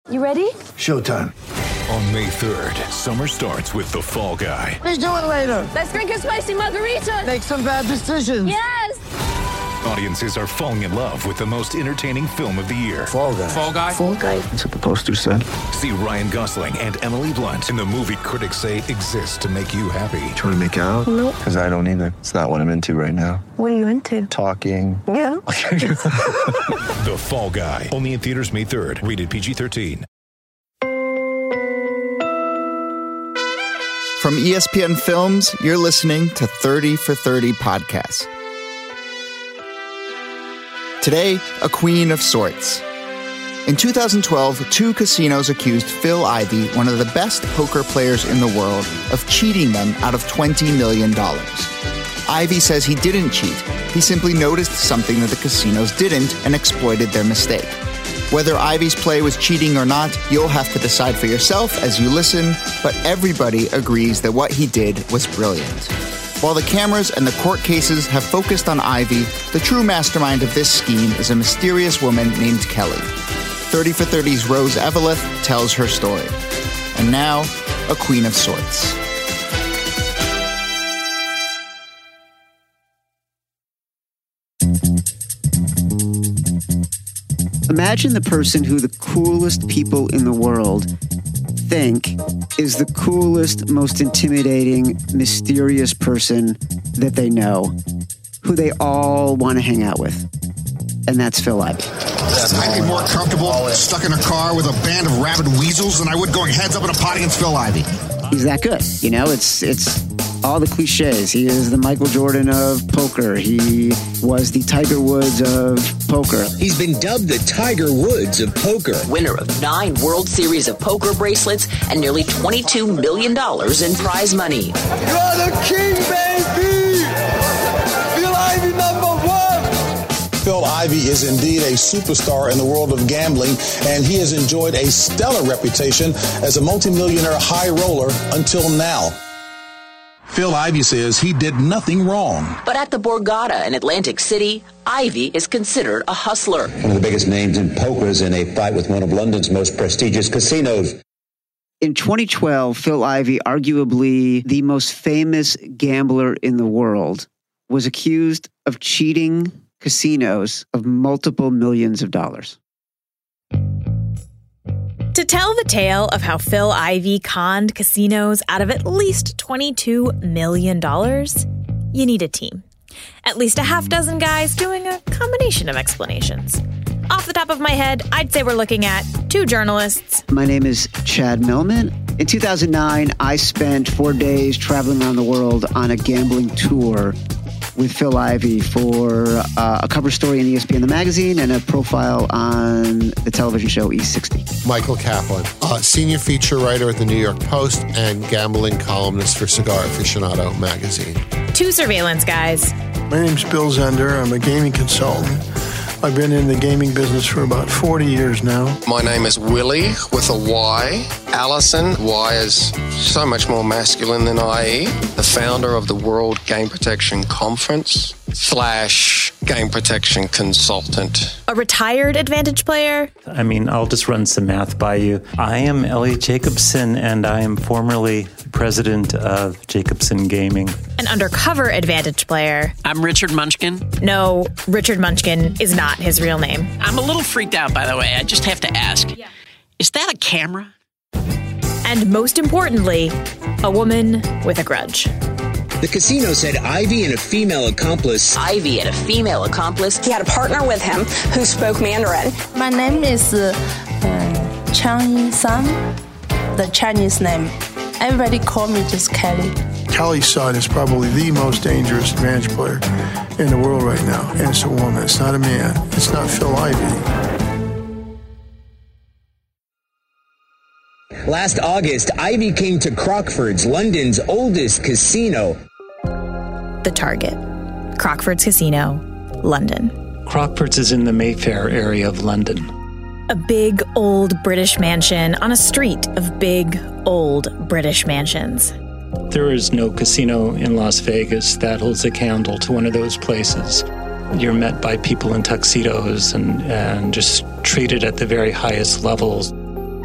You ready? Showtime. On May 3rd, summer starts with The Fall Guy. Let's do it later. Let's drink a spicy margarita. Make some bad decisions. Yes! Audiences are falling in love with the most entertaining film of the year. Fall Guy. Fall Guy? Fall Guy. That's what the poster said. See Ryan Gosling and Emily Blunt in the movie critics say exists to make you happy. Trying to make it out? Nope. Because I don't either. It's not what I'm into right now. What are you into? Talking. Yeah. The Fall Guy. Only in theaters May 3rd. Rated PG-13. From ESPN Films, you're listening to 30 for 30 Podcasts. Today, a queen of sorts. In 2012, two casinos accused Phil Ivey, one of the best poker players in the world, of cheating them out of $20 million. Ivey says he didn't cheat. He simply noticed something that the casinos didn't and exploited their mistake. Whether Ivey's play was cheating or not, you'll have to decide for yourself as you listen, but everybody agrees that what he did was brilliant. While the cameras and the court cases have focused on Ivey, the true mastermind of this scheme is a mysterious woman named Kelly. 30 for 30's Rose Eveleth tells her story. And now, a queen of sorts. Imagine the person who the coolest people in the world think is the coolest, most intimidating, mysterious person that they know, who they all want to hang out with. And that's Phil Ivey. I'd be more comfortable stuck in a car with a band of rabid weasels than I would going heads up in a pot against Phil Ivey. He's that good. You know, it's all the cliches. He is the Michael Jordan of poker. He was the Tiger Woods of poker. He's been dubbed the Tiger Woods of poker. Winner of 9 World Series of poker bracelets and nearly $22 million in prize money. You're the king, baby! Phil Ivey #1! Phil Ivey is indeed a superstar in the world of gambling, and he has enjoyed a stellar reputation as a multimillionaire high roller until now. Phil Ivey says he did nothing wrong. But at the Borgata in Atlantic City, Ivey is considered a hustler. One of the biggest names in poker is in a fight with one of London's most prestigious casinos. In 2012, Phil Ivey, arguably the most famous gambler in the world, was accused of cheating casinos of multiple millions of dollars. To tell the tale of how Phil Ivey conned casinos out of at least $22 million, you need a team. At least a half dozen guys doing a combination of explanations. Off the top of my head, I'd say we're looking at 2 journalists. My name is Chad Millman. In 2009, I spent 4 days traveling around the world on a gambling tour with Phil Ivey for a cover story in ESPN The Magazine and a profile on the television show E60. Michael Kaplan, senior feature writer at the New York Post and gambling columnist for Cigar Aficionado magazine. 2 surveillance guys. My name's Bill Zender. I'm a gaming consultant. I've been in the gaming business for about 40 years now. My name is Willie with a Y. Allison, Y is so much more masculine than IE. The founder of the World Game Protection Conference / game protection consultant. A retired Advantage player. I mean, I'll just run some math by you. I am Elliot Jacobson, and I am formerly president of Jacobson Gaming. An undercover Advantage player. I'm Richard Munchkin. No, Richard Munchkin is not his real name. I'm a little freaked out, by the way. I just have to ask. Yeah. Is that a camera? And most importantly, a woman with a grudge. The casino said Ivey and a female accomplice. Ivey and a female accomplice. He had a partner with him who spoke Mandarin. My name is Chang Yi-san, the Chinese name. Everybody call me just Kelly. Kelly's son is probably the most dangerous Advantage player in the world right now. And it's a woman. It's not a man. It's not Phil Ivey. Last August, Ivey came to Crockford's, London's oldest casino. The Target. Crockford's Casino, London. Crockford's is in the Mayfair area of London. A big, old British mansion on a street of big, old British mansions. There is no casino in Las Vegas that holds a candle to one of those places. You're met by people in tuxedos and just treated at the very highest levels.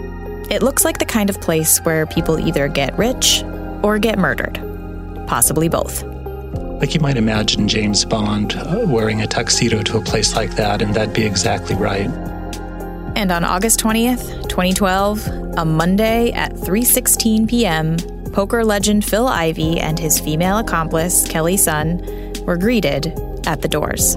It looks like the kind of place where people either get rich or get murdered. Possibly both. Like you might imagine James Bond wearing a tuxedo to a place like that, and that'd be exactly right. And on August 20th, 2012, a Monday at 3:16 p.m., poker legend Phil Ivey and his female accomplice, Kelly Sun, were greeted at the doors.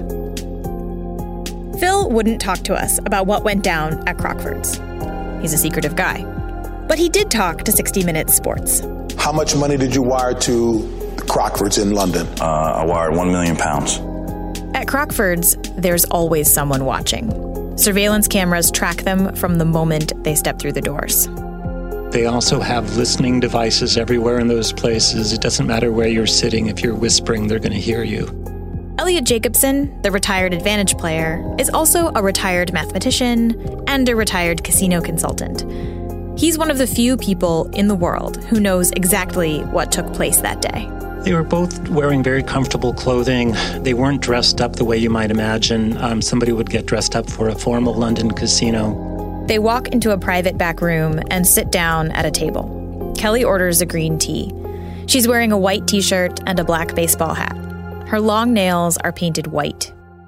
Phil wouldn't talk to us about what went down at Crockford's. He's a secretive guy. But he did talk to 60 Minutes Sports. How much money did you wire to Crockford's in London? I wired £1 million. At Crockford's, there's always someone watching. Surveillance cameras track them from the moment they step through the doors. They also have listening devices everywhere in those places. It doesn't matter where you're sitting. If you're whispering, they're going to hear you. Elliot Jacobson, the retired Advantage player, is also a retired mathematician and a retired casino consultant. He's one of the few people in the world who knows exactly what took place that day. They were both wearing very comfortable clothing. They weren't dressed up the way you might imagine somebody would get dressed up for a formal London casino. They walk into a private back room and sit down at a table. Kelly orders a green tea. She's wearing a white t-shirt and a black baseball hat. Her long nails are painted white.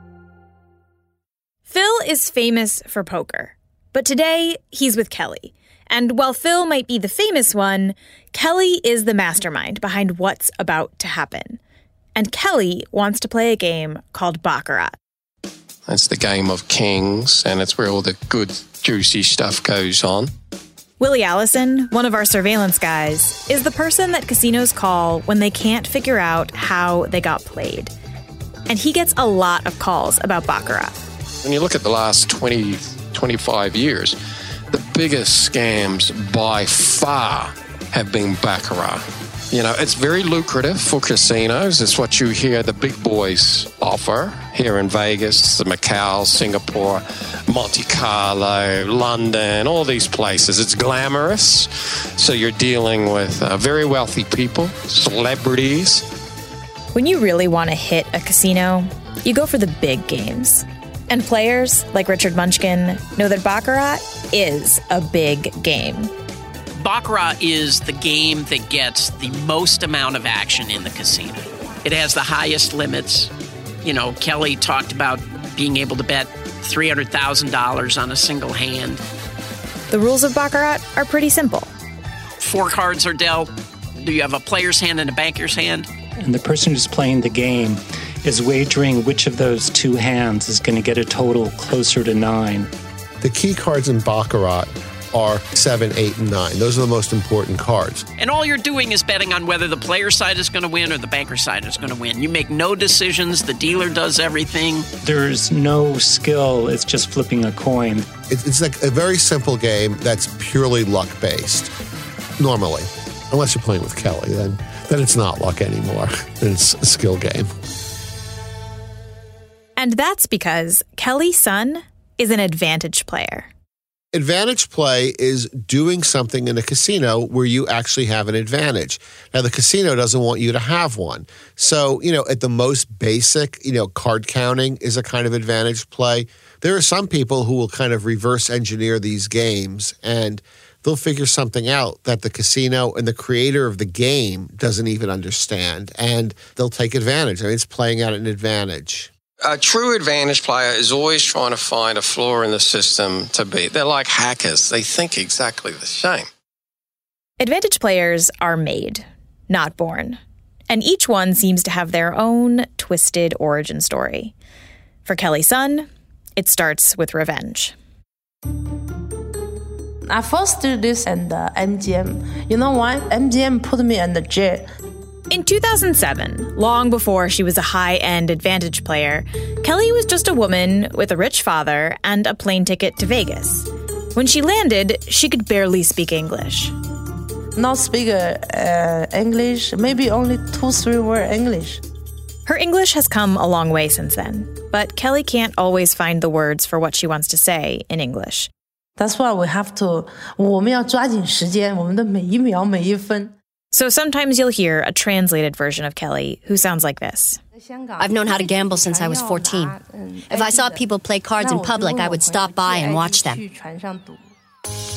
Phil is famous for poker, but today he's with Kelly. And while Phil might be the famous one, Kelly is the mastermind behind what's about to happen. And Kelly wants to play a game called Baccarat. It's the game of kings, and it's where all the good, juicy stuff goes on. Willie Allison, one of our surveillance guys, is the person that casinos call when they can't figure out how they got played. And he gets a lot of calls about Baccarat. When you look at the last 20, 25 years, the biggest scams by far have been Baccarat. You know, it's very lucrative for casinos. It's what you hear the big boys offer here in Vegas, Macau, Singapore, Monte Carlo, London, all these places. It's glamorous. So you're dealing with very wealthy people, celebrities. When you really want to hit a casino, you go for the big games. And players like Richard Munchkin know that Baccarat is a big game. Baccarat is the game that gets the most amount of action in the casino. It has the highest limits. You know, Kelly talked about being able to bet $300,000 on a single hand. The rules of Baccarat are pretty simple. 4 cards are dealt. Do you have a player's hand and a banker's hand? And the person who's playing the game is wagering which of those 2 hands is going to get a total closer to 9. The key cards in Baccarat are 7, 8, and 9. Those are the most important cards. And all you're doing is betting on whether the player side is going to win or the banker side is going to win. You make no decisions. The dealer does everything. There's no skill. It's just flipping a coin. It's like a very simple game that's purely luck-based, normally. Unless you're playing with Kelly, then it's not luck anymore. It's a skill game. And that's because Kelly Sun is an advantage player. Advantage play is doing something in a casino where you actually have an advantage. Now, the casino doesn't want you to have one. So, at the most basic, card counting is a kind of advantage play. There are some people who will kind of reverse engineer these games, and they'll figure something out that the casino and the creator of the game doesn't even understand, and they'll take advantage. I mean, it's playing out an advantage. A true advantage player is always trying to find a flaw in the system to beat. They're like hackers. They think exactly the same. Advantage players are made, not born. And each one seems to have their own twisted origin story. For Kelly Sun, it starts with revenge. I first did this in the MGM. You know why? MGM put me in the jail. In 2007, long before she was a high-end advantage player, Kelly was just a woman with a rich father and a plane ticket to Vegas. When she landed, she could barely speak English. Not speak English, maybe only 2-3 word English. Her English has come a long way since then, but Kelly can't always find the words for what she wants to say in English. That's why we have to, 我们要抓紧时间，我们的每一秒每一分。 So sometimes you'll hear a translated version of Kelly who sounds like this. I've known how to gamble since I was 14. If I saw people play cards in public, I would stop by and watch them.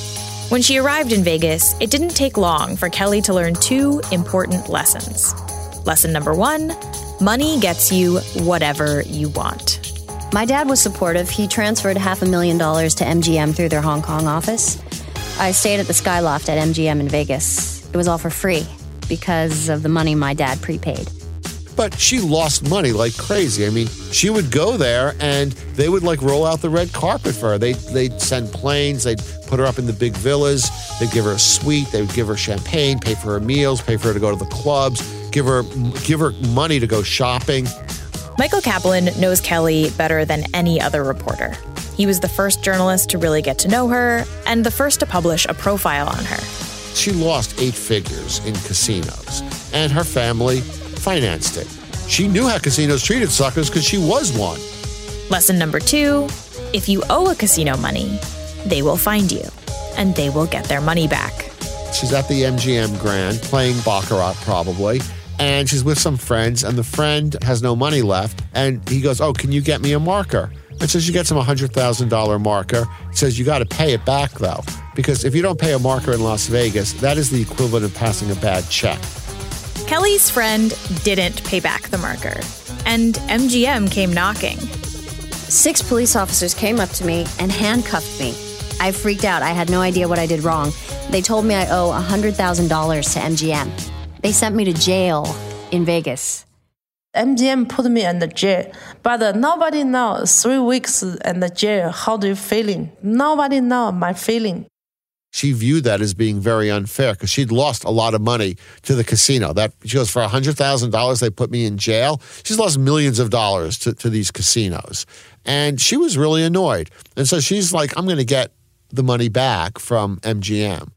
When she arrived in Vegas, it didn't take long for Kelly to learn 2 important lessons. Lesson number 1, money gets you whatever you want. My dad was supportive. He transferred $500,000 to MGM through their Hong Kong office. I stayed at the Skyloft at MGM in Vegas. It was all for free because of the money my dad prepaid. But she lost money like crazy. I mean, she would go there and they would like roll out the red carpet for her. They'd send planes, they'd put her up in the big villas, they'd give her a suite, they would give her champagne, pay for her meals, pay for her to go to the clubs, give her money to go shopping. Michael Kaplan knows Kelly better than any other reporter. He was the first journalist to really get to know her and the first to publish a profile on her. She lost 8 figures in casinos, and her family financed it. She knew how casinos treated suckers because she was one. Lesson number 2, if you owe a casino money, they will find you, and they will get their money back. She's at the MGM Grand playing Baccarat probably, and she's with some friends, and the friend has no money left, and he goes, oh, can you get me a marker? And so she gets him a $100,000 marker. He says, you got to pay it back, though, because if you don't pay a marker in Las Vegas, that is the equivalent of passing a bad check. Kelly's friend didn't pay back the marker, and MGM came knocking. 6 police officers came up to me and handcuffed me. I freaked out. I had no idea what I did wrong. They told me I owe $100,000 to MGM. They sent me to jail in Vegas. MGM put me in the jail, but nobody knows 3 weeks in the jail. How do you feeling? Nobody know my feeling. She viewed that as being very unfair because she'd lost a lot of money to the casino. That she goes, for $100,000, they put me in jail. She's lost millions of dollars to these casinos. And she was really annoyed. And so she's like, I'm going to get the money back from MGM.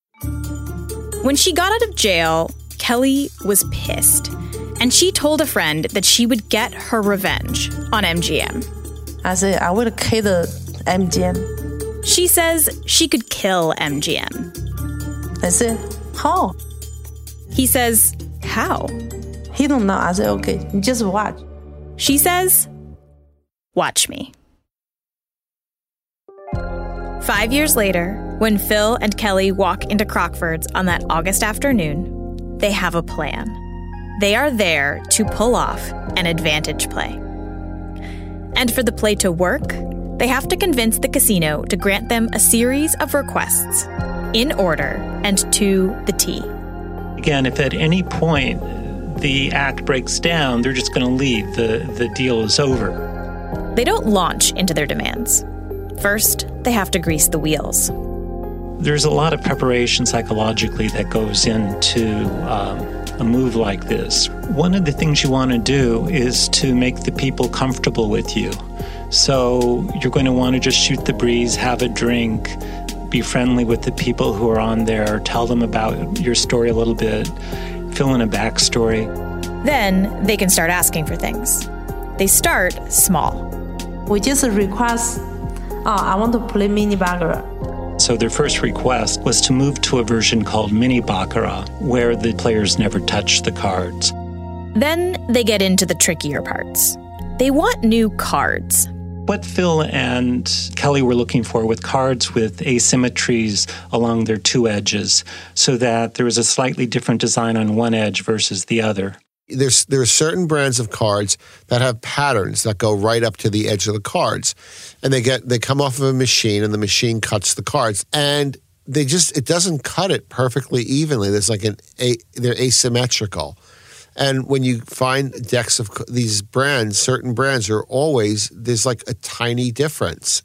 When she got out of jail, Kelly was pissed. And she told a friend that she would get her revenge on MGM. I said, I will kill the MGM. She says she could kill MGM. I said, how? He says, how? He don't know. I said, okay, just watch. She says, watch me. 5 years later, when Phil and Kelly walk into Crockford's on that August afternoon, they have a plan. They are there to pull off an advantage play. And for the play to work, they have to convince the casino to grant them a series of requests, in order and to the T. Again, if at any point the act breaks down, they're just going to leave. The deal is over. They don't launch into their demands. First, they have to grease the wheels. There's a lot of preparation psychologically that goes into a move like this. One of the things you want to do is to make the people comfortable with you. So you're going to want to just shoot the breeze, have a drink, be friendly with the people who are on there, tell them about your story a little bit, fill in a backstory. Then they can start asking for things. They start small. We just request, I want to play mini baccarat. So their first request was to move to a version called mini baccarat, where the players never touch the cards. Then they get into the trickier parts. They want new cards. What Phil and Kelly were looking for with cards with asymmetries along their 2 edges, so that there was a slightly different design on one edge versus the other. There are certain brands of cards that have patterns that go right up to the edge of the cards. And they come off of a machine, and the machine cuts the cards. And it doesn't cut it perfectly evenly. There's like they're asymmetrical. And when you find decks of these brands, certain brands are always, there's like a tiny difference.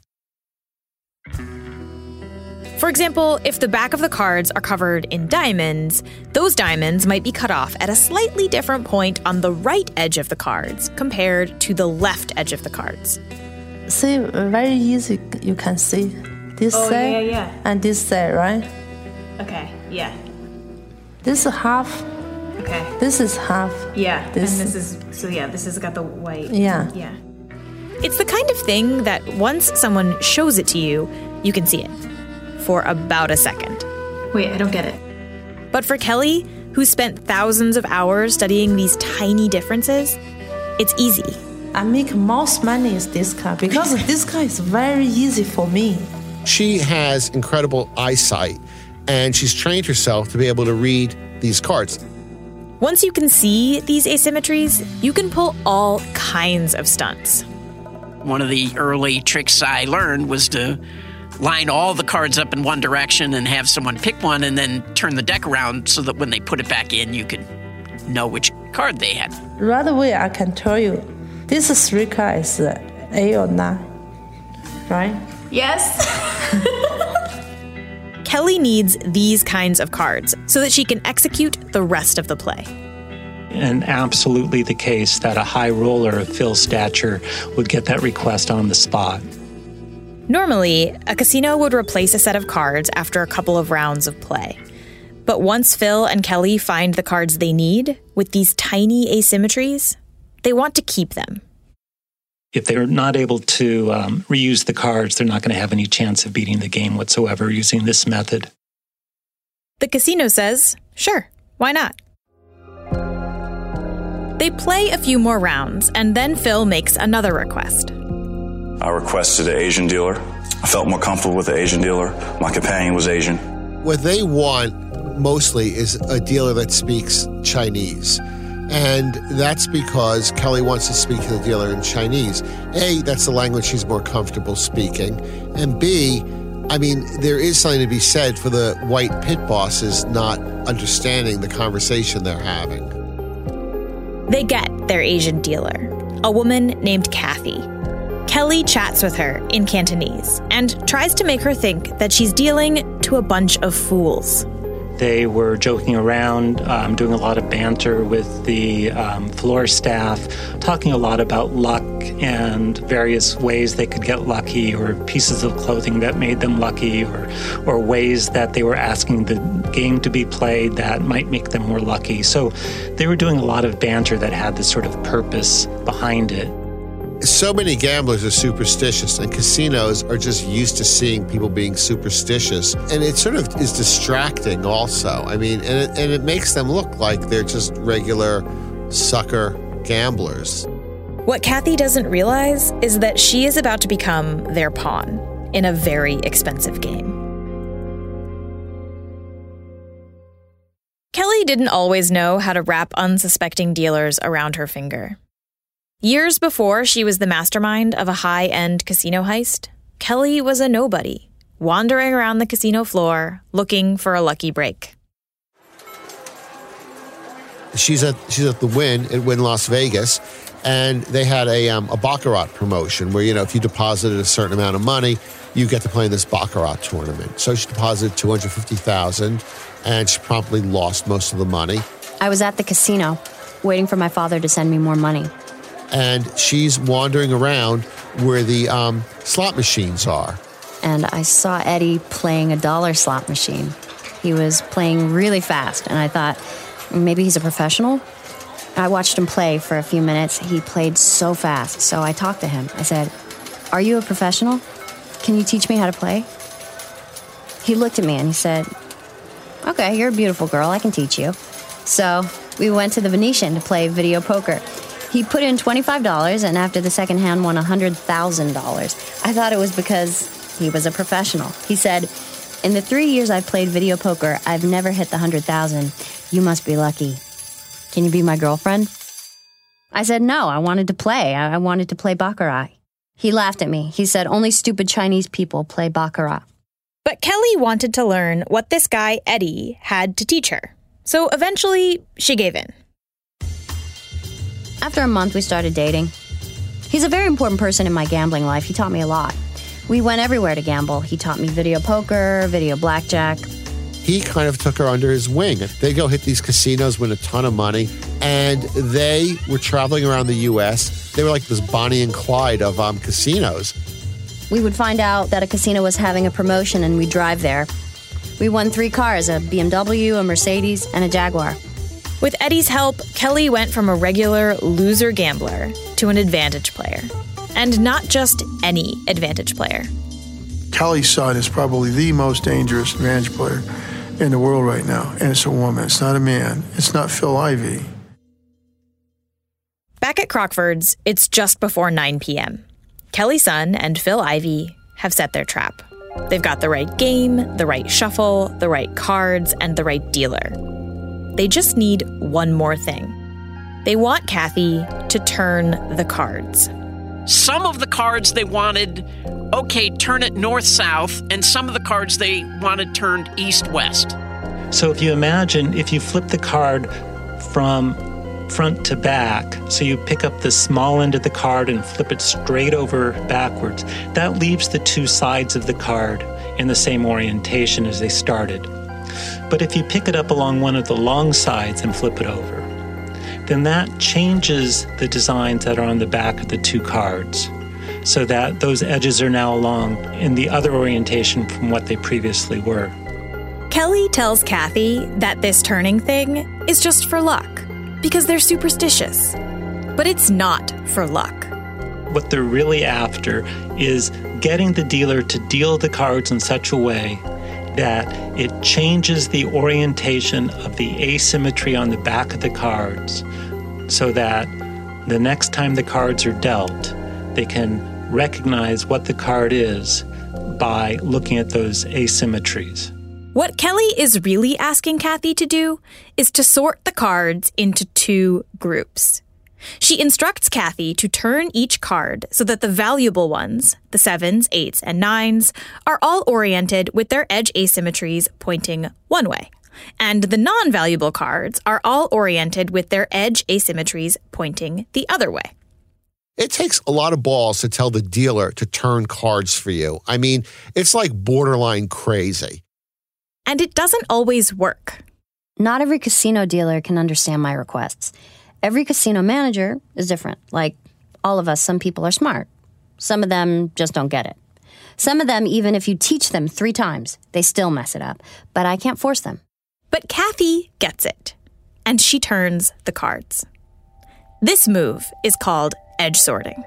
For example, if the back of the cards are covered in diamonds, those diamonds might be cut off at a slightly different point on the right edge of the cards compared to the left edge of the cards. See, very easy. You can see this side and this side, right? Okay, yeah. This is half. Okay. This is half. Yeah, and this has got the white. Yeah. Yeah. It's the kind of thing that once someone shows it to you, you can see it for about a second. Wait, I don't get it. But for Kelly, who spent thousands of hours studying these tiny differences, it's easy. I make most money is this card because this card is very easy for me. She has incredible eyesight, and she's trained herself to be able to read these cards. Once you can see these asymmetries, you can pull all kinds of stunts. One of the early tricks I learned was to line all the cards up in one direction and have someone pick one and then turn the deck around so that when they put it back in, you could know which card they had. Right away, I can tell you, this 3 cards is A or 9, right? Yes. Kelly needs these kinds of cards so that she can execute the rest of the play. And absolutely the case that a high roller of Phil's stature would get that request on the spot. Normally, a casino would replace a set of cards after a couple of rounds of play. But once Phil and Kelly find the cards they need, with these tiny asymmetries, they want to keep them. If they're not able to reuse the cards, they're not going to have any chance of beating the game whatsoever using this method. The casino says, sure, why not? They play a few more rounds, and then Phil makes another request. I requested an Asian dealer. I felt more comfortable with the Asian dealer. My companion was Asian. What they want mostly is a dealer that speaks Chinese. And that's because Kelly wants to speak to the dealer in Chinese. A, that's the language she's more comfortable speaking. And B, I mean, there is something to be said for the white pit bosses not understanding the conversation they're having. They get their Asian dealer, a woman named Kathy. Kelly chats with her in Cantonese and tries to make her think that she's dealing to a bunch of fools. They were joking around, doing a lot of banter with the floor staff, talking a lot about luck and various ways they could get lucky, or pieces of clothing that made them lucky, or ways that they were asking the game to be played that might make them more lucky. So they were doing a lot of banter that had this sort of purpose behind it. So many gamblers are superstitious, and casinos are just used to seeing people being superstitious. And it sort of is distracting also. I mean, and it makes them look like they're just regular sucker gamblers. What Kathy doesn't realize is that she is about to become their pawn in a very expensive game. Kelly didn't always know how to wrap unsuspecting dealers around her finger. Years before she was the mastermind of a high-end casino heist, Kelly was a nobody, wandering around the casino floor looking for a lucky break. She's at the Wynn at Wynn Las Vegas, and they had a baccarat promotion where, you know, if you deposited a certain amount of money, you get to play in this baccarat tournament. So she deposited $250,000, and she promptly lost most of the money. I was at the casino, waiting for my father to send me more money. And she's wandering around where the slot machines are. And I saw Eddie playing a dollar slot machine. He was playing really fast, and I thought, maybe he's a professional? I watched him play for a few minutes. He played so fast, so I talked to him. I said, "Are you a professional? Can you teach me how to play?" He looked at me and he said, "Okay, you're a beautiful girl. I can teach you." So we went to the Venetian to play video poker. He put in $25, and after the second hand won $100,000. I thought it was because he was a professional. He said, "In the 3 years I've played video poker, I've never hit the 100,000. You must be lucky. Can you be my girlfriend?" I said no, I wanted to play. I wanted to play baccarat. He laughed at me. He said, "Only stupid Chinese people play baccarat." But Kelly wanted to learn what this guy, Eddie, had to teach her. So eventually, she gave in. After a month, we started dating. He's a very important person in my gambling life. He taught me a lot. We went everywhere to gamble. He taught me video poker, video blackjack. He kind of took her under his wing. They go hit these casinos, win a ton of money, and they were traveling around the U.S. They were like this Bonnie and Clyde of casinos. We would find out that a casino was having a promotion, and we'd drive there. We won 3 cars, a BMW, a Mercedes, and a Jaguar. With Eddie's help, Kelly went from a regular loser gambler to an advantage player. And not just any advantage player. Kelly's son is probably the most dangerous advantage player in the world right now. And it's a woman. It's not a man. It's not Phil Ivey. Back at Crockford's, it's just before 9 p.m. Kelly's son and Phil Ivey have set their trap. They've got the right game, the right shuffle, the right cards, and the right dealer. They just need one more thing. They want Kathy to turn the cards. Some of the cards they wanted, okay, turn it north-south, and some of the cards they wanted turned east-west. So if you imagine, if you flip the card from front to back, so you pick up the small end of the card and flip it straight over backwards, that leaves the two sides of the card in the same orientation as they started. But if you pick it up along one of the long sides and flip it over, then that changes the designs that are on the back of the two cards, so that those edges are now along in the other orientation from what they previously were. Kelly tells Kathy that this turning thing is just for luck, because they're superstitious. But it's not for luck. What they're really after is getting the dealer to deal the cards in such a way that it changes the orientation of the asymmetry on the back of the cards, so that the next time the cards are dealt, they can recognize what the card is by looking at those asymmetries. What Kelly is really asking Kathy to do is to sort the cards into two groups. She instructs Kathy to turn each card so that the valuable ones, the 7s, 8s, and 9s, are all oriented with their edge asymmetries pointing one way, and the non-valuable cards are all oriented with their edge asymmetries pointing the other way. It takes a lot of balls to tell the dealer to turn cards for you. I mean, it's like borderline crazy. And it doesn't always work. Not every casino dealer can understand my requests. Every casino manager is different. Like all of us, some people are smart. Some of them just don't get it. Some of them, even if you teach them 3 times, they still mess it up. But I can't force them. But Kathy gets it, and she turns the cards. This move is called edge sorting.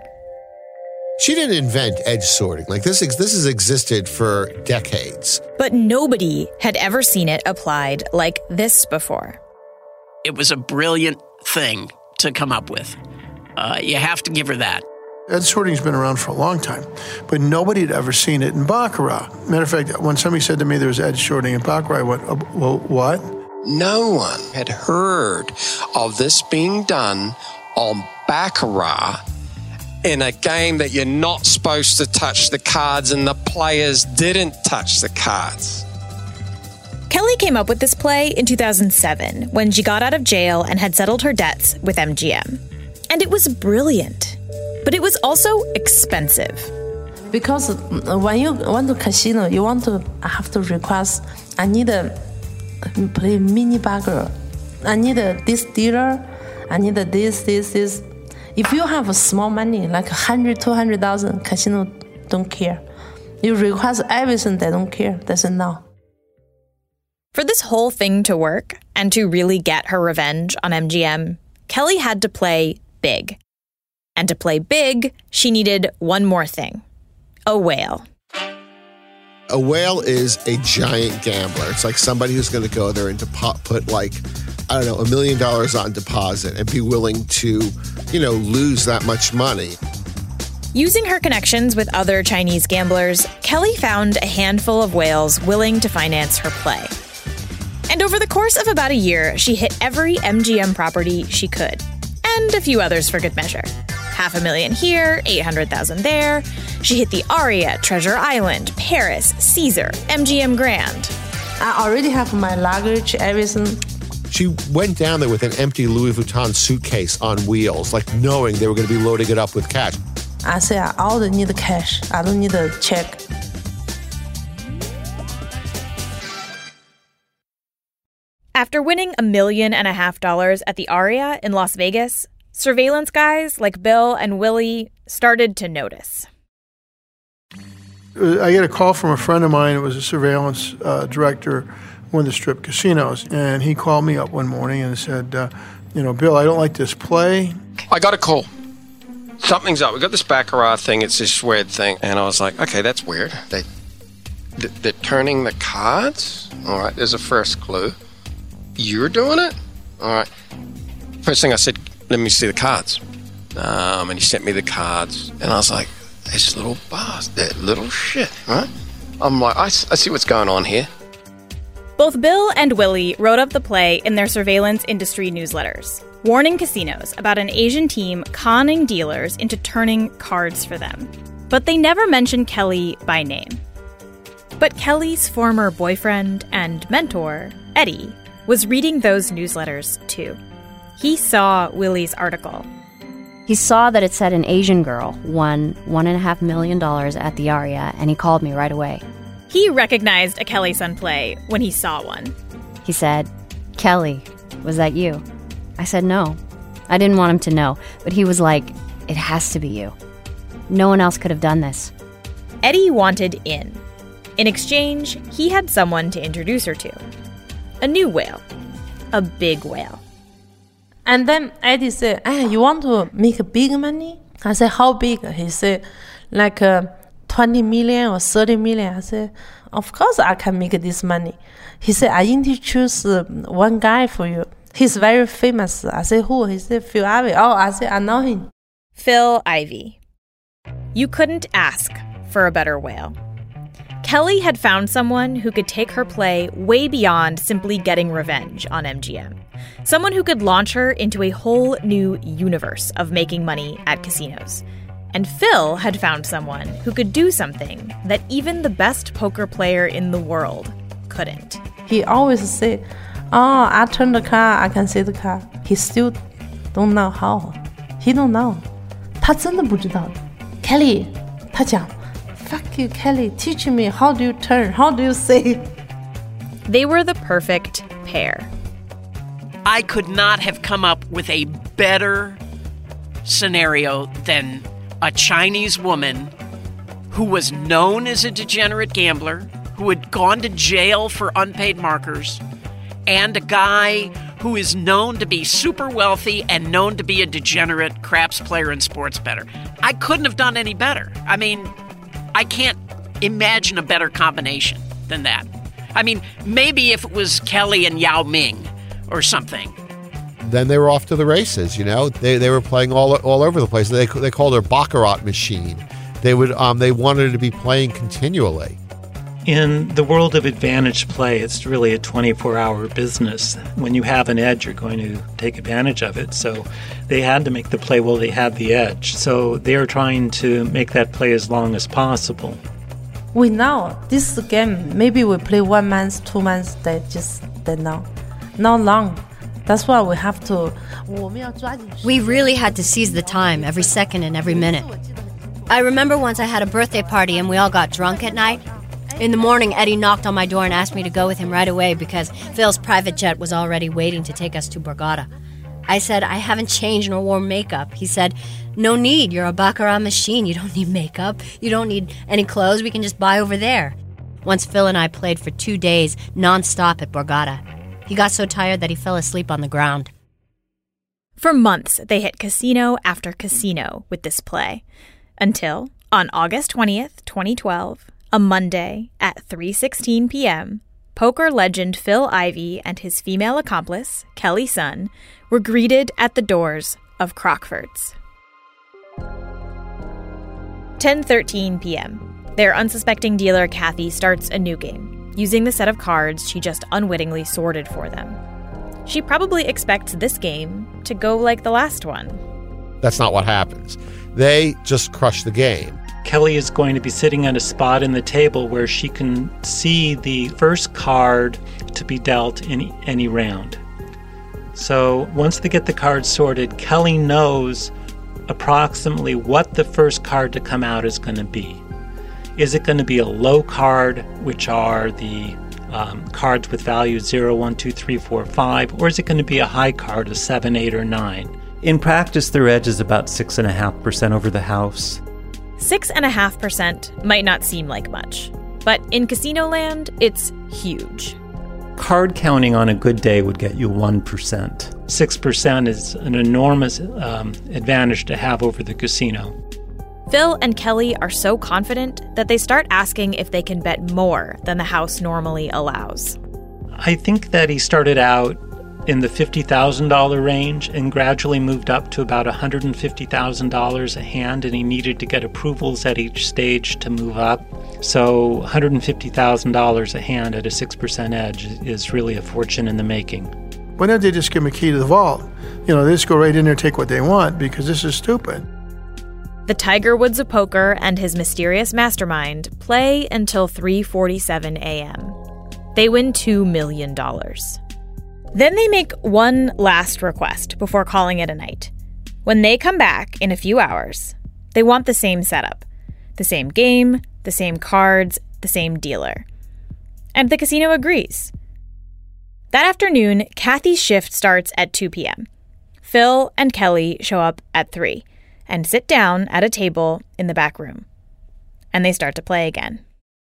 She didn't invent edge sorting. Like this has existed for decades. But nobody had ever seen it applied like this before. It was a brilliant thing to come up with. You have to give her that. Edge sorting's been around for a long time, but nobody had ever seen it in Baccarat. Matter of fact, when somebody said to me there was edge sorting in Baccarat, I went, well, what? No one had heard of this being done on Baccarat in a game that you're not supposed to touch the cards, and the players didn't touch the cards. Kelly came up with this play in 2007 when she got out of jail and had settled her debts with MGM. And it was brilliant, but it was also expensive. Because when you want to casino, you have to request, I need to play mini baccarat. I need this dealer. I need this. If you have a small money, like 100, 200,000, casino don't care. You request everything, they don't care. They say no. For this whole thing to work and to really get her revenge on MGM, Kelly had to play big. And to play big, she needed one more thing: a whale. A whale is a giant gambler. It's like somebody who's going to go there and put like, I don't know, $1 million on deposit and be willing to, lose that much money. Using her connections with other Chinese gamblers, Kelly found a handful of whales willing to finance her play. And over the course of about a year, she hit every MGM property she could, and a few others for good measure. $500,000 here, $800,000 there. She hit the Aria, Treasure Island, Paris, Caesar, MGM Grand. I already have my luggage, everything. She went down there with an empty Louis Vuitton suitcase on wheels, like knowing they were going to be loading it up with cash. I say I only need cash. I don't need a check. After winning $1.5 million at the Aria in Las Vegas, surveillance guys like Bill and Willie started to notice. I get a call from a friend of mine. It was a surveillance director, one of the strip casinos, and he called me up one morning and said, Bill, I don't like this play. I got a call. Something's up. We got this Baccarat thing. It's this weird thing. And I was like, okay, that's weird. They're turning the cards? All right, there's a first clue. You're doing it? All right. First thing I said, let me see the cards. And he sent me the cards. And I was like, this little boss, that little shit, right? I'm like, I see what's going on here. Both Bill and Willie wrote up the play in their surveillance industry newsletters, warning casinos about an Asian team conning dealers into turning cards for them. But they never mentioned Kelly by name. But Kelly's former boyfriend and mentor, Eddie, was reading those newsletters too. He saw Willie's article. He saw that it said an Asian girl won $1.5 million at the Aria, and he called me right away. He recognized a Kelly Sun play when he saw one. He said, "Kelly, was that you?" I said no. I didn't want him to know, but he was like, "It has to be you. No one else could have done this." Eddie wanted in. In exchange, he had someone to introduce her to. A new whale. A big whale. And then Eddie said, you want to make big money? I said, how big? He said, like 20 million or 30 million. I said, of course I can make this money. He said, I need to choose one guy for you. He's very famous. I said, who? He said, Phil Ivey. Oh, I said, I know him. Phil Ivey. You couldn't ask for a better whale. Kelly had found someone who could take her play way beyond simply getting revenge on MGM. Someone who could launch her into a whole new universe of making money at casinos. And Phil had found someone who could do something that even the best poker player in the world couldn't. He always say, I turn the card, I can see the card. He still don't know how. He don't know. 他真的不知道。Kelly, 他讲 Fuck you, Kelly. Teach me how do you turn, how do you say? They were the perfect pair. I could not have come up with a better scenario than a Chinese woman who was known as a degenerate gambler, who had gone to jail for unpaid markers, and a guy who is known to be super wealthy and known to be a degenerate craps player and sports bettor. I couldn't have done any better. I mean, I can't imagine a better combination than that. I mean, maybe if it was Kelly and Yao Ming or something. Then they were off to the races, you know. They were playing all over the place. They called her Baccarat machine. They wanted to be playing continually. In the world of advantage play, it's really a 24-hour business. When you have an edge, you're going to take advantage of it. So they had to make the play while they had the edge. So they are trying to make that play as long as possible. We know this game, maybe we play 1 month, 2 months, they know. Not long. That's why we have to... We really had to seize the time, every second and every minute. I remember once I had a birthday party and we all got drunk at night. In the morning, Eddie knocked on my door and asked me to go with him right away because Phil's private jet was already waiting to take us to Borgata. I said, I haven't changed nor worn makeup. He said, no need, you're a Baccarat machine. You don't need makeup. You don't need any clothes. We can just buy over there. Once Phil and I played for 2 days non-stop at Borgata. He got so tired that he fell asleep on the ground. For months, they hit casino after casino with this play. Until, on August 20th, 2012, a Monday at 3:16 p.m., poker legend Phil Ivey and his female accomplice, Kelly Sun, were greeted at the doors of Crockford's. 10:13 p.m. Their unsuspecting dealer, Kathy, starts a new game, using the set of cards she just unwittingly sorted for them. She probably expects this game to go like the last one. That's not what happens. They just crush the game. Kelly is going to be sitting at a spot in the table where she can see the first card to be dealt in any round. So once they get the cards sorted, Kelly knows approximately what the first card to come out is going to be. Is it going to be a low card, which are the cards with values 0, 1, 2, 3, 4, 5, or is it going to be a high card, a 7, 8, or 9? In practice, their edge is about 6.5% over the house. 6.5% might not seem like much, but in casino land, it's huge. Card counting on a good day would get you 1%. 6% is an enormous advantage to have over the casino. Phil and Kelly are so confident that they start asking if they can bet more than the house normally allows. I think that he started out in the $50,000 range and gradually moved up to about $150,000 a hand, and he needed to get approvals at each stage to move up. So $150,000 a hand at a 6% edge is really a fortune in the making. Why don't they just give them a key to the vault? They just go right in there and take what they want, because this is stupid. The Tiger Woods of poker and his mysterious mastermind play until 3:47 a.m. They win $2 million. Then they make one last request before calling it a night. When they come back in a few hours, they want the same setup. The same game, the same cards, the same dealer. And the casino agrees. That afternoon, Kathy's shift starts at 2 p.m. Phil and Kelly show up at 3 and sit down at a table in the back room. And they start to play again.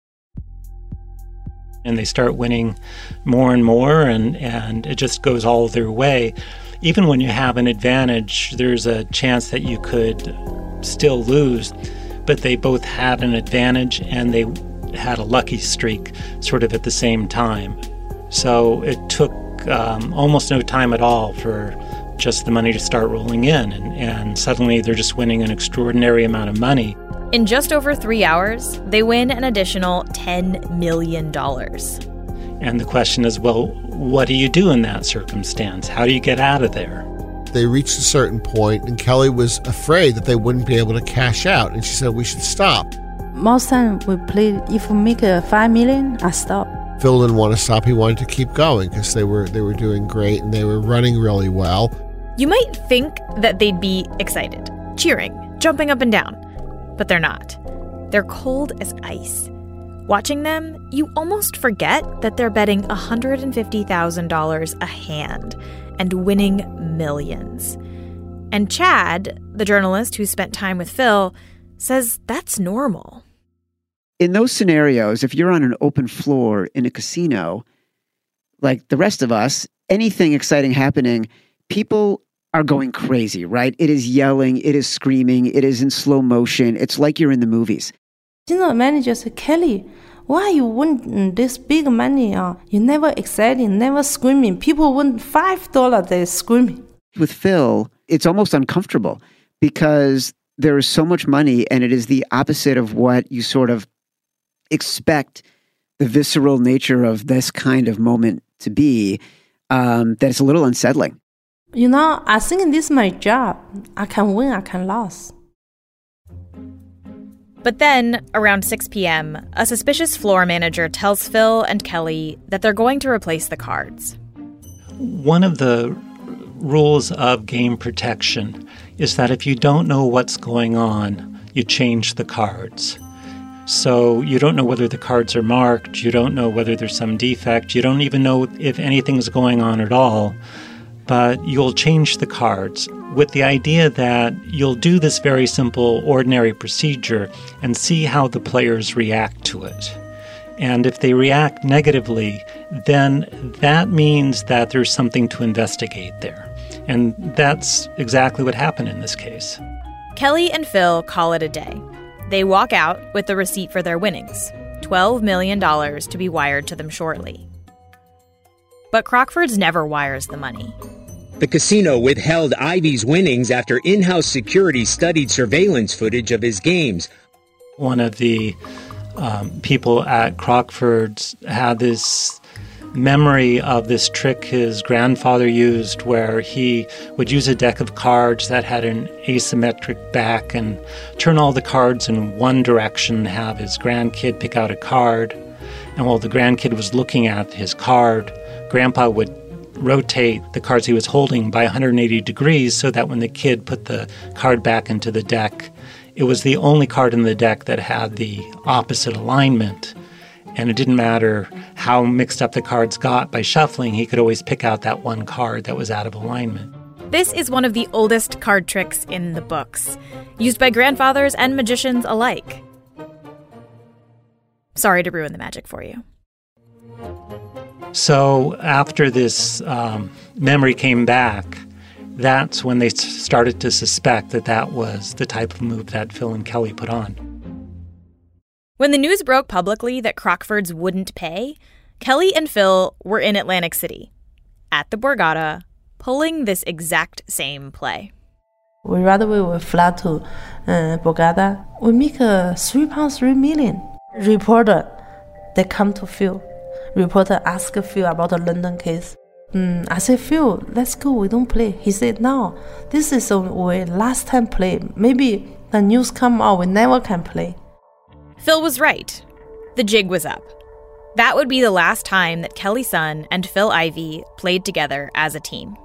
And they start winning more and more, and it just goes all their way. Even when you have an advantage, there's a chance that you could still lose. But they both had an advantage, and they had a lucky streak sort of at the same time. So it took almost no time at all for just the money to start rolling in, and suddenly they're just winning an extraordinary amount of money. In just over 3 hours, they win an additional $10 million. And the question is, well, what do you do in that circumstance? How do you get out of there? They reached a certain point, and Kelly was afraid that they wouldn't be able to cash out, and she said, we should stop. Most time we play, if we make $5 million, I stop. Phil didn't want to stop. He wanted to keep going because they were doing great and they were running really well. You might think that they'd be excited, cheering, jumping up and down, but they're not. They're cold as ice. Watching them, you almost forget that they're betting $150,000 a hand and winning millions. And Chad, the journalist who spent time with Phil, says that's normal. In those scenarios, if you're on an open floor in a casino, like the rest of us, anything exciting happening, people are going crazy, right? It is yelling, it is screaming, it is in slow motion. It's like you're in the movies. Casino manager said, Kelly, why you win this big money? You never exciting, never screaming. People win $5, they're screaming. With Phil, it's almost uncomfortable because there is so much money, and it is the opposite of what you sort of expect the visceral nature of this kind of moment to be, that it's a little unsettling. I think this is my job. I can win, I can lose. But then, around 6 p.m., a suspicious floor manager tells Phil and Kelly that they're going to replace the cards. One of the rules of game protection is that if you don't know what's going on, you change the cards. So you don't know whether the cards are marked, you don't know whether there's some defect, you don't even know if anything's going on at all, but you'll change the cards with the idea that you'll do this very simple, ordinary procedure and see how the players react to it. And if they react negatively, then that means that there's something to investigate there. And that's exactly what happened in this case. Kelly and Phil call it a day. They walk out with the receipt for their winnings, $12 million to be wired to them shortly. But Crockford's never wires the money. The casino withheld Ivey's winnings after in-house security studied surveillance footage of his games. One of the people at Crockford's had this memory of this trick his grandfather used where he would use a deck of cards that had an asymmetric back and turn all the cards in one direction, have his grandkid pick out a card. And while the grandkid was looking at his card, Grandpa would rotate the cards he was holding by 180 degrees so that when the kid put the card back into the deck, it was the only card in the deck that had the opposite alignment. And it didn't matter how mixed up the cards got by shuffling, he could always pick out that one card that was out of alignment. This is one of the oldest card tricks in the books, used by grandfathers and magicians alike. Sorry to ruin the magic for you. So after this memory came back, that's when they started to suspect that that was the type of move that Phil and Kelly put on. When the news broke publicly that Crockford's wouldn't pay, Kelly and Phil were in Atlantic City, at the Borgata, pulling this exact same play. We rather we will fly to Borgata. We make £3 million. Reporter, they come to Phil. Reporter ask Phil about the London case. I said, Phil, let's go, we don't play. He said, no, this is our last time play. Maybe the news come out, we never can play. Phil was right. The jig was up. That would be the last time that Kelly Sun and Phil Ivey played together as a team.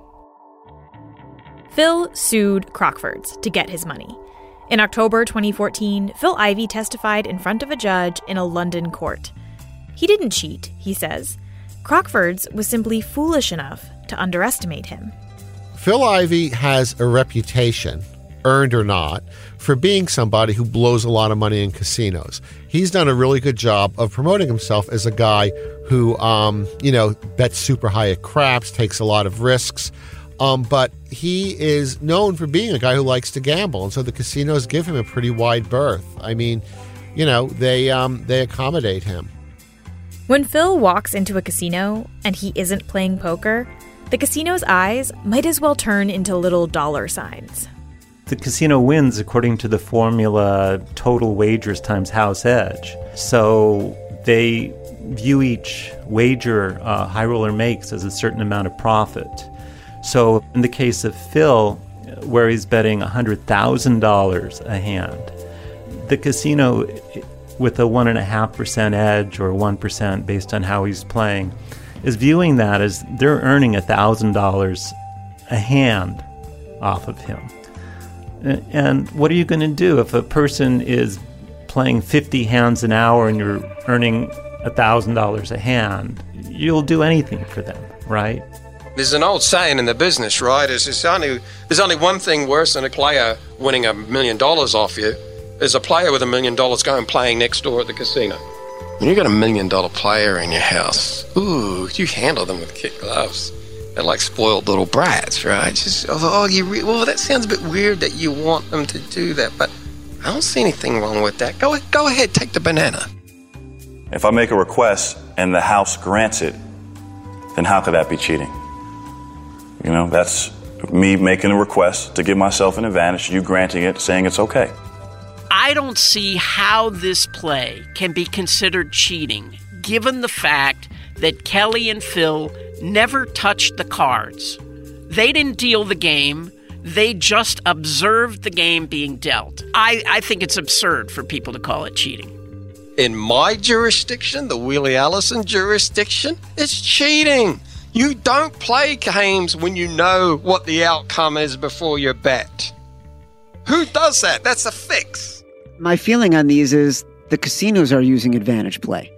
Phil sued Crockford's to get his money. In October 2014, Phil Ivey testified in front of a judge in a London court. He didn't cheat, he says. Crockford's was simply foolish enough to underestimate him. Phil Ivey has a reputation, earned or not, for being somebody who blows a lot of money in casinos. He's done a really good job of promoting himself as a guy who, bets super high at craps, takes a lot of risks. But he is known for being a guy who likes to gamble, and so the casinos give him a pretty wide berth. I mean, they accommodate him. When Phil walks into a casino and he isn't playing poker, the casino's eyes might as well turn into little dollar signs. The casino wins according to the formula total wagers times house edge. So they view each wager high roller makes as a certain amount of profit. So in the case of Phil, where he's betting $100,000 a hand, the casino with a 1.5% edge or 1% based on how he's playing is viewing that as they're earning $1,000 a hand off of him. And what are you going to do if a person is playing 50 hands an hour and you're earning $1,000 a hand? You'll do anything for them, right? There's an old saying in the business, right? There's only one thing worse than a player winning $1 million off you. Is a player with $1 million going playing next door at the casino. When you got $1 million player in your house, ooh, you handle them with kid gloves. They're like spoiled little brats, right? That sounds a bit weird that you want them to do that, but I don't see anything wrong with that. Go ahead, take the banana. If I make a request and the house grants it, then how could that be cheating? That's me making a request to give myself an advantage, you granting it, saying it's okay. I don't see how this play can be considered cheating, given the fact that Kelly and Phil never touched the cards. They didn't deal the game. They just observed the game being dealt. I think it's absurd for people to call it cheating. In my jurisdiction, the Willie Allison jurisdiction, it's cheating. You don't play games when you know what the outcome is before you bet. Who does that? That's a fix. My feeling on these is the casinos are using advantage play.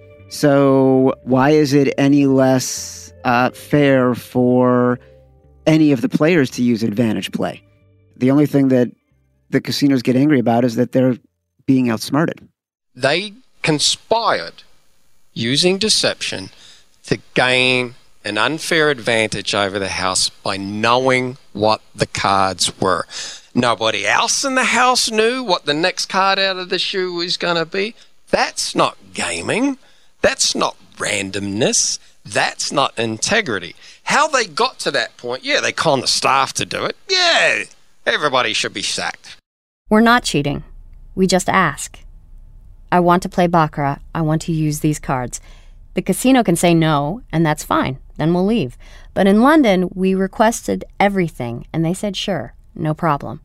So why is it any less fair for any of the players to use advantage play? The only thing that the casinos get angry about is that they're being outsmarted. They conspired using deception to gain an unfair advantage over the house by knowing what the cards were. Nobody else in the house knew what the next card out of the shoe was going to be. That's not gaming. That's not randomness. That's not integrity. How they got to that point, they conned the staff to do it. Yeah, everybody should be sacked. We're not cheating. We just ask. I want to play baccarat. I want to use these cards. The casino can say no, and that's fine. Then we'll leave. But in London, we requested everything, and they said sure. No problem.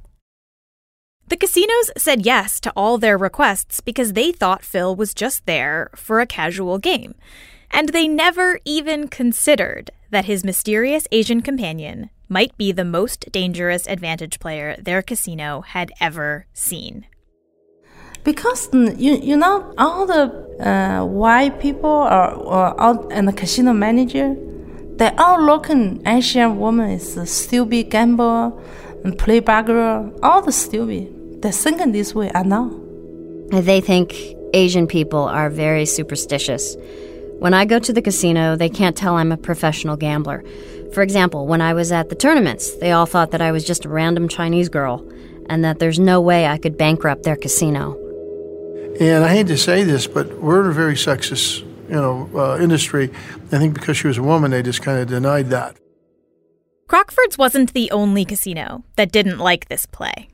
The casinos said yes to all their requests because they thought Phil was just there for a casual game. And they never even considered that his mysterious Asian companion might be the most dangerous advantage player their casino had ever seen. Because, all the white people or out and the casino manager, they all looking Asian woman is still be gamble and play baccarat, all the still be. They're thinking this way, I know. They think Asian people are very superstitious. When I go to the casino, they can't tell I'm a professional gambler. For example, when I was at the tournaments, they all thought that I was just a random Chinese girl and that there's no way I could bankrupt their casino. And I hate to say this, but we're in a very sexist, industry. I think because she was a woman, they just kind of denied that. Crockford's wasn't the only casino that didn't like this play.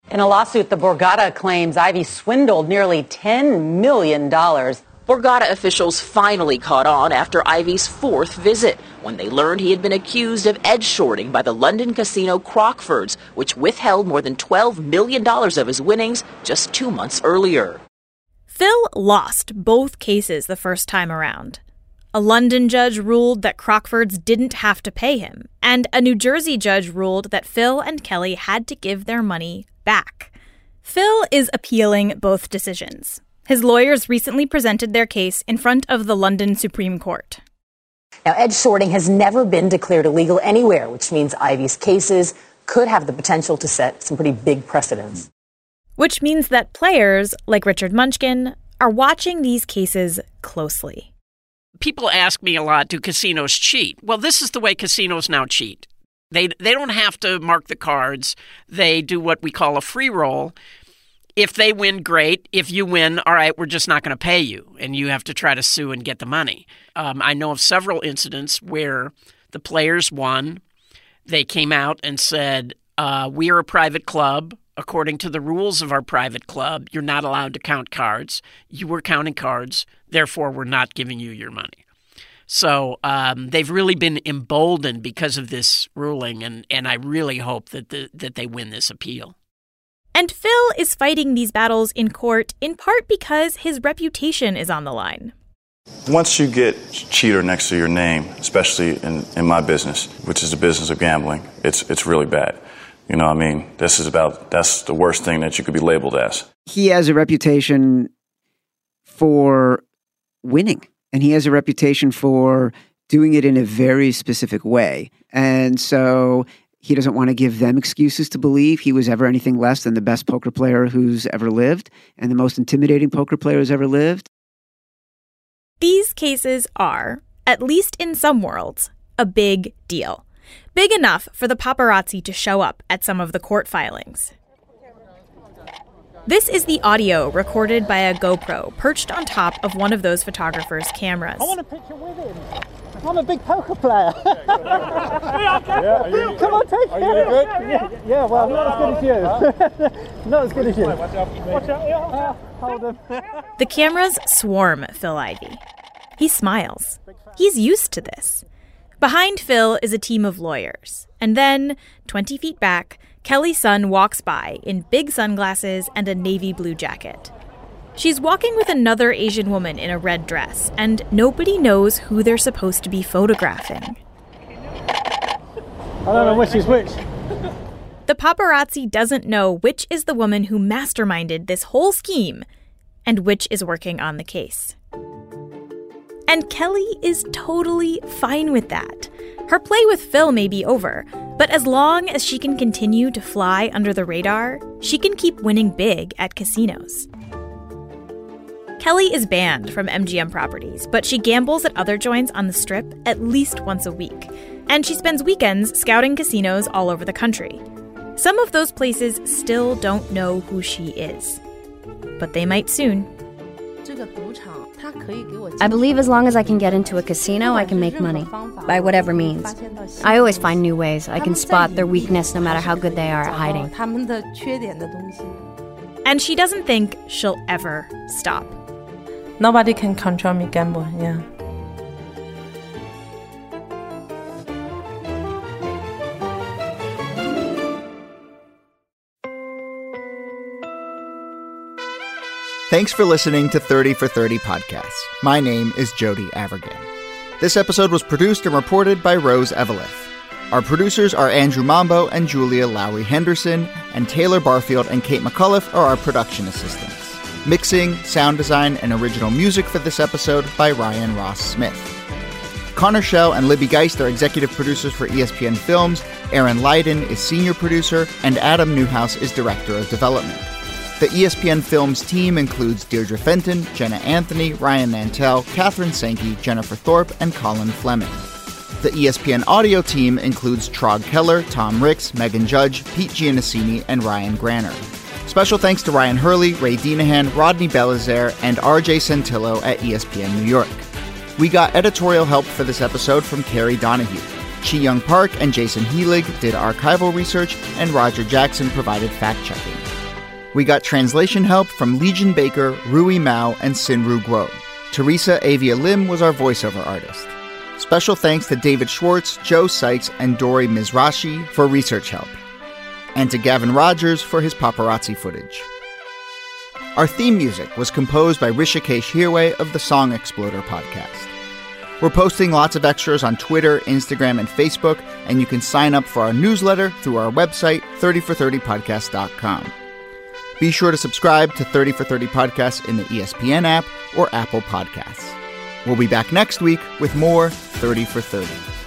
In a lawsuit, the Borgata claims Ivy swindled nearly $10 million. Borgata officials finally caught on after Ivy's fourth visit, when they learned he had been accused of edge shorting by the London casino Crockford's, which withheld more than $12 million of his winnings just 2 months earlier. Phil lost both cases the first time around. A London judge ruled that Crockford's didn't have to pay him, and a New Jersey judge ruled that Phil and Kelly had to give their money back. Phil is appealing both decisions. His lawyers recently presented their case in front of the London Supreme Court. Now, edge sorting has never been declared illegal anywhere, which means Ivy's cases could have the potential to set some pretty big precedents. Which means that players, like Richard Munchkin, are watching these cases closely. People ask me a lot, do casinos cheat? Well, this is the way casinos now cheat. They don't have to mark the cards. They do what we call a free roll. If they win, great. If you win, all right, we're just not going to pay you, and you have to try to sue and get the money. I know of several incidents where the players won. They came out and said, we are a private club. According to the rules of our private club, you're not allowed to count cards. You were counting cards. Therefore, we're not giving you your money. So they've really been emboldened because of this ruling, and I really hope that they win this appeal. And Phil is fighting these battles in court in part because his reputation is on the line. Once you get cheater next to your name, especially in my business, which is the business of gambling, it's really bad. You know what I mean? That's the worst thing that you could be labeled as. He has a reputation for winning, and he has a reputation for doing it in a very specific way. And so he doesn't want to give them excuses to believe he was ever anything less than the best poker player who's ever lived and the most intimidating poker player who's ever lived. These cases are, at least in some worlds, a big deal. Big enough for the paparazzi to show up at some of the court filings. This is the audio recorded by a GoPro perched on top of one of those photographers' cameras. I want a picture with him. I'm a big poker player. Come on, take it. Are you good? Yeah, well, not as good as you. Not as good as you. Watch out. Hold him. The cameras swarm Phil Ivey. He smiles. He's used to this. Behind Phil is a team of lawyers. And then, 20 feet back, Kelly Sun walks by in big sunglasses and a navy blue jacket. She's walking with another Asian woman in a red dress, and nobody knows who they're supposed to be photographing. I don't know which is which. The paparazzi doesn't know which is the woman who masterminded this whole scheme and which is working on the case. And Kelly is totally fine with that. Her play with Phil may be over, but as long as she can continue to fly under the radar, she can keep winning big at casinos. Kelly is banned from MGM properties, but she gambles at other joints on the Strip at least once a week. And she spends weekends scouting casinos all over the country. Some of those places still don't know who she is. But they might soon. I believe as long as I can get into a casino, I can make money, by whatever means. I always find new ways. I can spot their weakness no matter how good they are at hiding. And she doesn't think she'll ever stop. Nobody can control me gamble, yeah. Thanks for listening to 30 for 30 Podcasts. My name is Jody Avirgan. This episode was produced and reported by Rose Eveleth. Our producers are Andrew Mambo and Julia Lowry Henderson, and Taylor Barfield and Kate McCullough are our production assistants. Mixing, sound design, and original music for this episode by Ryan Ross Smith. Connor Schell and Libby Geist are executive producers for ESPN Films, Aaron Leiden is senior producer, and Adam Newhouse is director of development. The ESPN Films team includes Deirdre Fenton, Jenna Anthony, Ryan Nantel, Catherine Sankey, Jennifer Thorpe, and Colin Fleming. The ESPN Audio team includes Trog Keller, Tom Ricks, Megan Judge, Pete Giannassini, and Ryan Granner. Special thanks to Ryan Hurley, Ray Dinahan, Rodney Belizaire, and RJ Santillo at ESPN New York. We got editorial help for this episode from Carrie Donahue. Chi Young Park and Jason Heelig did archival research, and Roger Jackson provided fact-checking. We got translation help from Legion Baker, Rui Mao, and Sinru Guo. Teresa Avia Lim was our voiceover artist. Special thanks to David Schwartz, Joe Sykes, and Dori Mizrachi for research help. And to Gavin Rogers for his paparazzi footage. Our theme music was composed by Rishikesh Hirway of the Song Exploder podcast. We're posting lots of extras on Twitter, Instagram, and Facebook, and you can sign up for our newsletter through our website, 30for30podcast.com. Be sure to subscribe to 30 for 30 Podcasts in the ESPN app or Apple Podcasts. We'll be back next week with more 30 for 30.